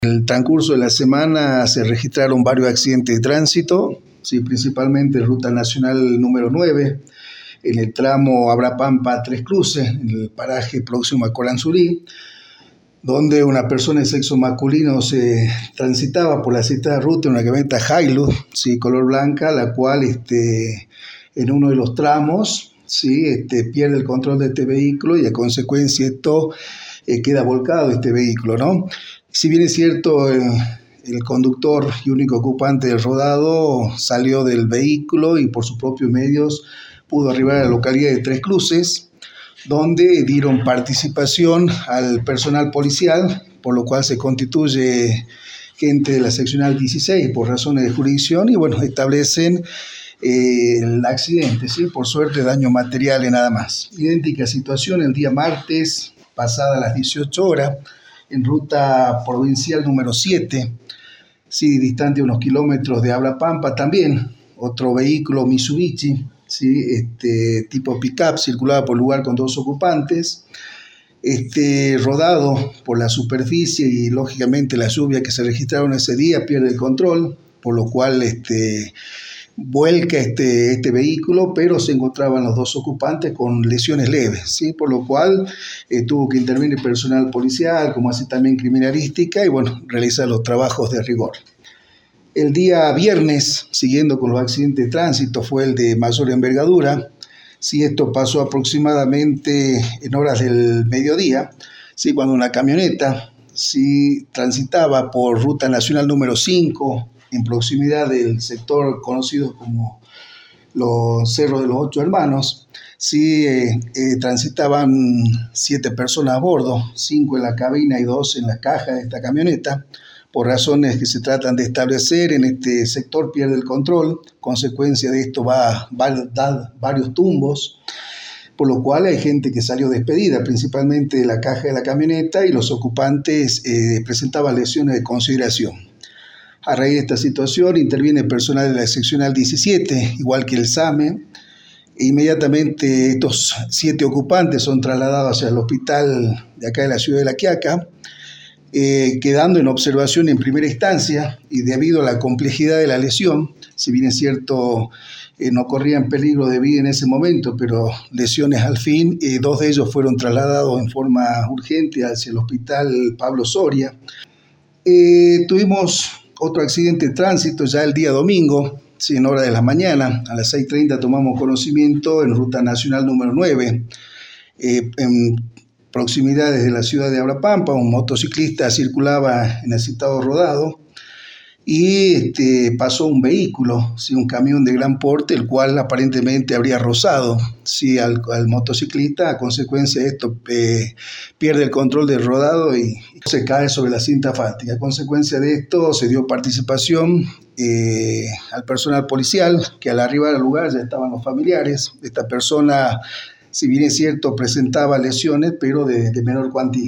En el transcurso de la semana se registraron varios accidentes de tránsito, sí, principalmente en Ruta Nacional número 9, en el tramo Abrapampa-Tres Cruces, en el paraje próximo a Coranzurí, donde una persona de sexo masculino se transitaba por la citada ruta en una camioneta Hilux, sí, color blanca, la cual en uno de los tramos pierde el control de este vehículo y a consecuencia esto queda volcado este vehículo, ¿no? Si bien es cierto, el conductor y único ocupante del rodado salió del vehículo y por sus propios medios pudo arribar a la localidad de Tres Cruces, donde dieron participación al personal policial, por lo cual se constituye gente de la seccional 16 por razones de jurisdicción y bueno, establecen el accidente, ¿sí? Por suerte daños materiales nada más. Idéntica situación el día martes, pasada las 18 horas, en ruta provincial número 7, sí, distante unos kilómetros de Abrapampa también, otro vehículo Mitsubishi, sí, tipo pick-up, circulaba por el lugar con dos ocupantes, rodado por la superficie y lógicamente la lluvia que se registraron ese día pierde el control, por lo cual vuelca este vehículo, pero se encontraban los dos ocupantes con lesiones leves, ¿sí? Por lo cual tuvo que intervenir personal policial, como así también criminalística, y bueno, realizar los trabajos de rigor. El día viernes, siguiendo con los accidentes de tránsito, fue el de mayor envergadura. Sí, esto pasó aproximadamente en horas del mediodía, sí, cuando una camioneta transitaba por ruta nacional número 5, en proximidad del sector conocido como los Cerros de los Ocho Hermanos. Transitaban 7 personas a bordo, 5 en la cabina y 2 en la caja de esta camioneta. Por razones que se tratan de establecer, en este sector pierde el control, consecuencia de esto va a dar varios tumbos, por lo cual hay gente que salió despedida, principalmente de la caja de la camioneta, y los ocupantes presentaban lesiones de consideración. A raíz de esta situación interviene personal de la seccional 17, igual que el SAME. Inmediatamente estos 7 ocupantes son trasladados hacia el hospital de acá de la ciudad de La Quiaca, quedando en observación en primera instancia, y debido a la complejidad de la lesión, si bien es cierto no corrían peligro de vida en ese momento, pero lesiones al fin, 2 de ellos fueron trasladados en forma urgente hacia el hospital Pablo Soria. Tuvimos otro accidente de tránsito ya el día domingo, sí, en hora de la mañana, a las 6:30 tomamos conocimiento en ruta nacional número 9, en proximidades de la ciudad de Abrapampa. Un motociclista circulaba en el citado rodado y pasó un vehículo, ¿sí? Un camión de gran porte, el cual aparentemente habría rozado, ¿sí? al motociclista. A consecuencia de esto pierde el control del rodado y se cae sobre la cinta asfáltica. A consecuencia de esto se dio participación al personal policial, que al arribar al lugar ya estaban los familiares. Esta persona, si bien es cierto, presentaba lesiones, pero de menor cuantía.